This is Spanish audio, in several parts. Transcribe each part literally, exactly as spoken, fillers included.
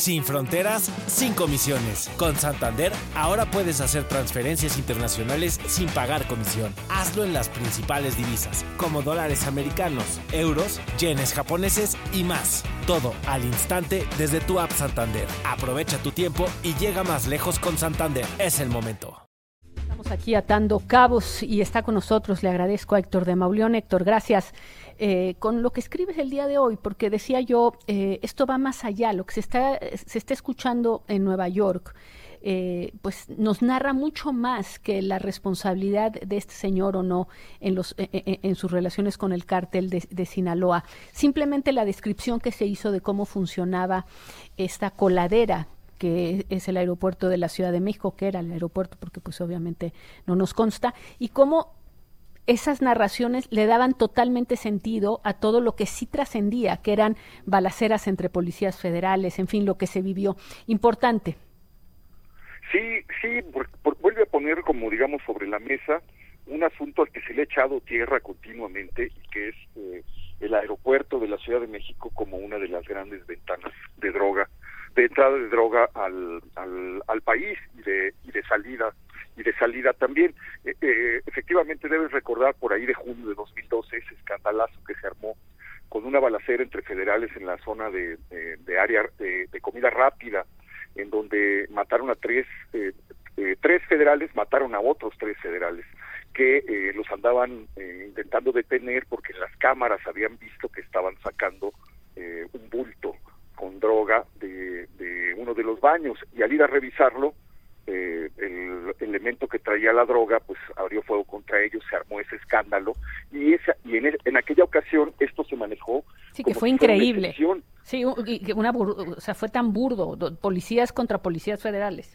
Sin fronteras, sin comisiones. Con Santander, ahora puedes hacer transferencias internacionales sin pagar comisión. Hazlo en las principales divisas, como dólares americanos, euros, yenes japoneses y más. Todo al instante desde tu app Santander. Aprovecha tu tiempo y llega más lejos con Santander. Es el momento. Estamos aquí atando cabos y está con nosotros, le agradezco a Héctor de Mauleón. Héctor, gracias. Eh, con lo que escribes el día de hoy, porque decía yo, eh, esto va más allá, lo que se está, se está escuchando en Nueva York, eh, pues nos narra mucho más que la responsabilidad de este señor o no en, los, en, en sus relaciones con el cártel de, de Sinaloa. Simplemente la descripción que se hizo de cómo funcionaba esta coladera, que es el aeropuerto de la Ciudad de México, que era el aeropuerto, porque pues obviamente no nos consta, y cómo esas narraciones le daban totalmente sentido a todo lo que sí trascendía, que eran balaceras entre policías federales, en fin, lo que se vivió. Importante. Sí, sí, por, por, vuelve a poner como digamos sobre la mesa un asunto al que se le ha echado tierra continuamente y que es eh, el aeropuerto de la Ciudad de México como una de las grandes ventanas de droga, de entrada de droga al, al, al país y de, y de salida y de salida también. Eh, eh, efectivamente debes recordar por ahí de junio de dos mil doce ese escandalazo que se armó con una balacera entre federales en la zona de, de, de área de, de comida rápida, en donde mataron a tres, eh, eh, tres federales, mataron a otros tres federales, que eh, los andaban eh, intentando detener porque en las cámaras habían visto que estaban sacando eh, un bulto con droga de, de uno de los baños, y al ir a revisarlo, eh, el elemento que traía la droga pues abrió fuego contra ellos, se armó ese escándalo, y esa y en, el, en aquella ocasión esto se manejó sí, que fue si increíble, sí, y una o sea, fue tan burdo, policías contra policías federales.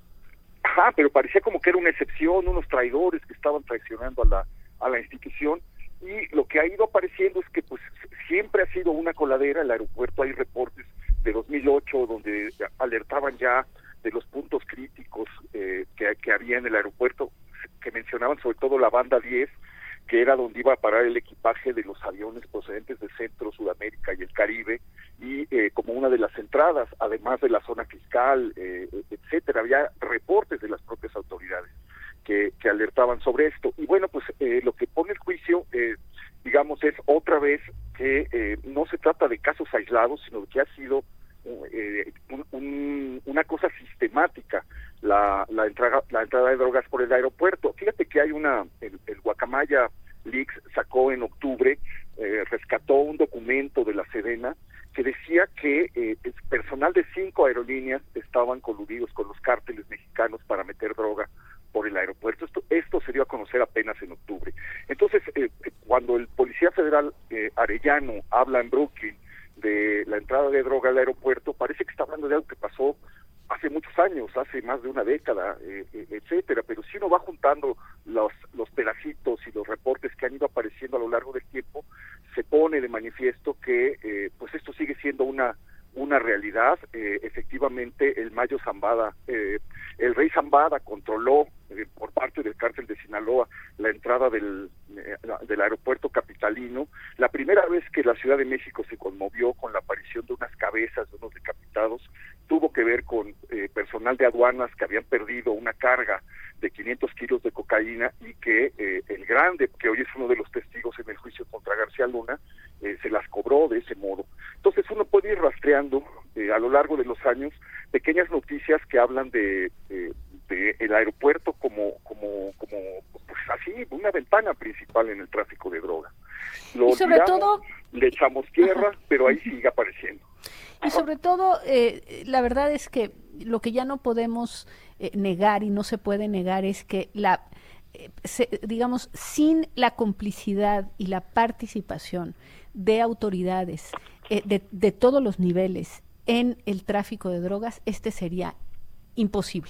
Ajá, pero parecía como que era una excepción, unos traidores que estaban traicionando a la a la institución, y lo que ha ido apareciendo es que pues siempre ha sido una coladera. El aeropuerto, hay reportes de dos mil ocho donde alertaban ya de los puntos críticos eh, que, que había en el aeropuerto, que mencionaban sobre todo la banda diez, que era donde iba a parar el equipaje de los aviones procedentes de Centro, Sudamérica y el Caribe, y eh, como una de las entradas, además de la zona fiscal, eh, etcétera. Había reportes de las propias autoridades que, que alertaban sobre esto. Y bueno, pues eh, lo que pone el juicio, eh, digamos, es otra vez que eh, no se trata de casos aislados, sino que ha sido eh, un, un, una cosa sistemática la, la, entrada, la entrada de drogas por el aeropuerto. Fíjate que hay una, el, el Guacamaya Leaks sacó en octubre, eh, rescató un documento de la Sedena que decía que eh, el personal de cinco aerolíneas estaban coludidos con los cárteles mexicanos para meter droga por el aeropuerto. Esto, esto se dio a conocer apenas en octubre. Entonces, eh, cuando el policía federal eh, Arellano habla en Brooklyn de la entrada de droga al aeropuerto, parece que está hablando de algo que pasó hace muchos años, hace más de una década, eh, eh, etcétera. Pero si uno va juntando los, los pedacitos y los reportes que han ido apareciendo a lo largo del tiempo, se pone de manifiesto que eh, pues esto sigue siendo una una realidad. Eh, efectivamente, el Mayo Zambada, eh, el Rey Zambada controló eh, por parte del cártel de Sinaloa la entrada del, eh, la, del aeropuerto capitalino. La primera vez que la Ciudad de México se conmovió con la aparición de unas cabezas de unos decapitados tuvo que ver con eh, personal de aduanas que habían perdido una carga de quinientos kilos de cocaína, y que eh, el Grande, que hoy es uno de los testigos en el juicio contra García Luna, eh, se las cobró de ese modo. Entonces uno puede ir rastreando eh, a lo largo de los años pequeñas noticias que hablan de, de, de el aeropuerto como como como pues así una ventana principal en el tráfico de droga. Lo y sobre olvidamos, todo le echamos tierra, ajá, pero ahí sigue apareciendo. Y sobre todo, eh, la verdad es que lo que ya no podemos eh, negar y no se puede negar es que la, eh, se, digamos, sin la complicidad y la participación de autoridades eh, de, de todos los niveles en el tráfico de drogas, este sería imposible.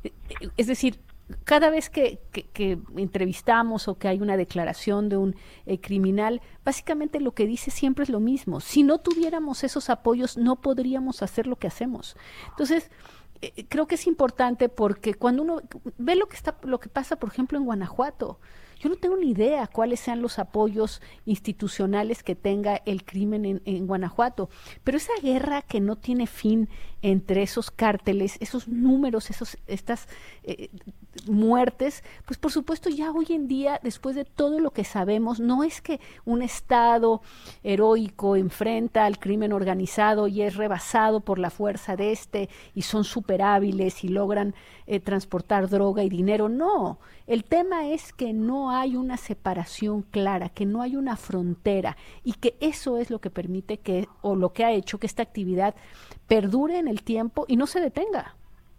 Es decir, cada vez que, que, que entrevistamos o que hay una declaración de un eh, criminal, básicamente lo que dice siempre es lo mismo. Si no tuviéramos esos apoyos, no podríamos hacer lo que hacemos. Entonces, eh, creo que es importante porque cuando uno ve lo que está, lo que pasa, por ejemplo, en Guanajuato, yo no tengo ni idea cuáles sean los apoyos institucionales que tenga el crimen en, en Guanajuato, pero esa guerra que no tiene fin entre esos cárteles, esos números, esos, estas eh, muertes, pues por supuesto ya hoy en día, después de todo lo que sabemos, no es que un Estado heroico enfrenta al crimen organizado y es rebasado por la fuerza de este y son súper hábiles y logran eh, transportar droga y dinero. No, el tema es que no hay una separación clara, que no hay una frontera y que eso es lo que permite que, o lo que ha hecho que esta actividad perdure en el tiempo y no se detenga.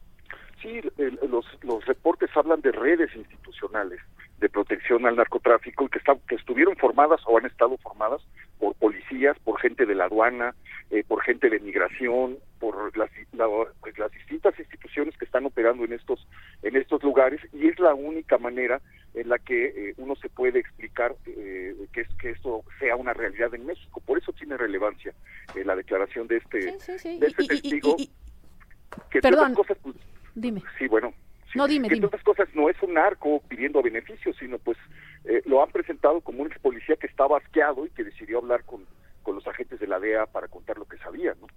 Sí, el, los, los reportes hablan de redes institucionales de protección al narcotráfico que, está, que estuvieron formadas o han estado formadas por policías, por gente de la aduana, eh, por gente de migración, por las, la, pues las distintas instituciones que están operando en estos en estos lugares, y es la única manera en la que eh, uno se puede explicar eh, que, es, que esto sea una realidad en México. Por eso tiene relevancia eh, la declaración de este, sí, sí, sí. de este y, testigo. Y, y, y, que perdón, cosas, pues, dime. Sí, bueno. Sí, no, dime, que dime. otras cosas no es un narco pidiendo beneficios, sino pues eh, lo han presentado como un ex policía que estaba asqueado y que decidió hablar con, con los agentes de la D E A para contar lo que sabía, ¿no?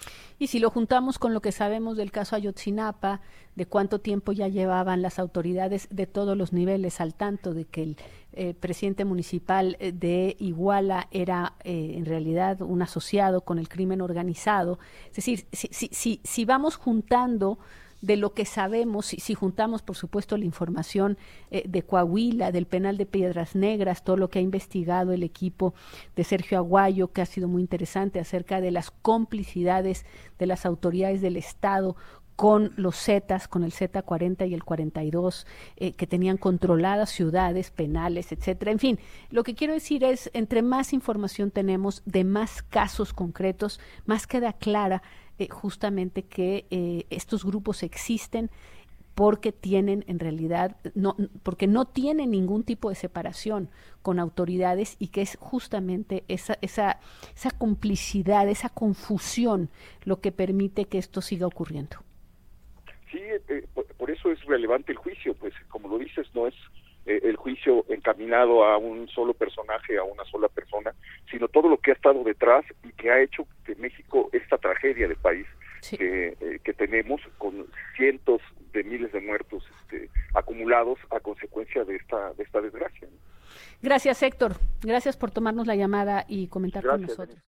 Y si lo juntamos con lo que sabemos del caso Ayotzinapa, de cuánto tiempo ya llevaban las autoridades de todos los niveles al tanto de que el eh, presidente municipal de Iguala era eh, en realidad un asociado con el crimen organizado, es decir, si, si, si, si vamos juntando de lo que sabemos, si, si juntamos por supuesto la información eh, de Coahuila, del penal de Piedras Negras, todo lo que ha investigado el equipo de Sergio Aguayo, que ha sido muy interesante acerca de las complicidades de las autoridades del Estado con los Zetas, con el Z cuarenta y el cuarenta y dos, eh, que tenían controladas ciudades, penales, etcétera. En fin, lo que quiero decir es, entre más información tenemos de más casos concretos, más queda clara eh, justamente que eh, estos grupos existen porque tienen en realidad, no, porque no tienen ningún tipo de separación con autoridades y que es justamente esa, esa, esa complicidad, esa confusión lo que permite que esto siga ocurriendo. Sí, eh, por, por eso es relevante el juicio, pues como lo dices, no es eh, el juicio encaminado a un solo personaje, a una sola persona, sino todo lo que ha estado detrás y que ha hecho que México, esta tragedia de país sí. que, eh, que tenemos, con cientos de miles de muertos este, acumulados a consecuencia de esta, de esta desgracia, ¿no? Gracias, Héctor. Gracias por tomarnos la llamada y comentar Gracias, con nosotros.